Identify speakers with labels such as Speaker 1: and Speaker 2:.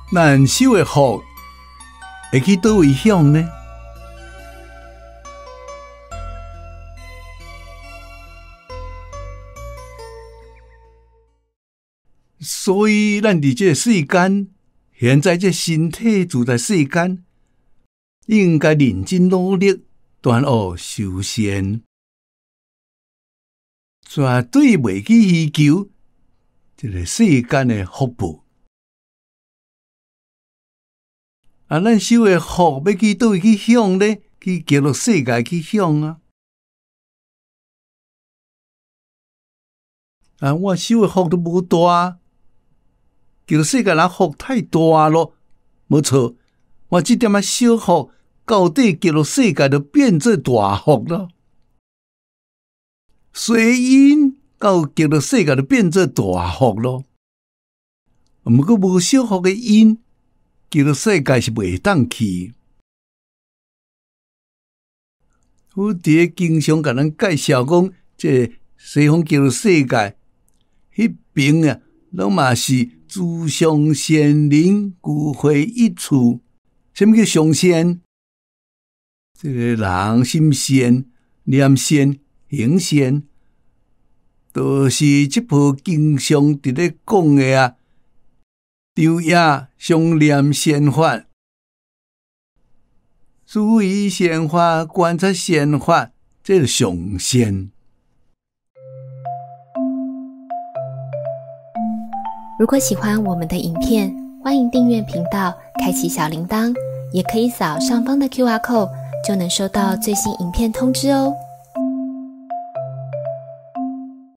Speaker 1: 咱修的福会去倒位享呢？所以，咱伫这个世间，现在这身体住在世间，应该认真努力，断恶修善，绝对袂去希求这个世间的福报。咱修的福要去倒位去享呢？去极乐世界去享啊！我修的福都无大。极乐世界人福太大咯，无错。我这点小福，到底极乐世界就变做大福咯。随因到极乐世界就变做大福咯。不过无小福的因，极乐世界是袂当去。我伫经常甲咱介绍讲，这西方极乐世界迄边啊，拢嘛是诸上善人聚会一处。什么叫上善？这个人心善、念善、行善，都是这部经常伫咧讲的啊。昼夜相念善法，注意善法，观察善法，这是上善。
Speaker 2: 如果喜欢我们的影片，欢迎订阅频道，开启小铃铛，也可以扫上方的 QR code，就能收到最新影片通知哦。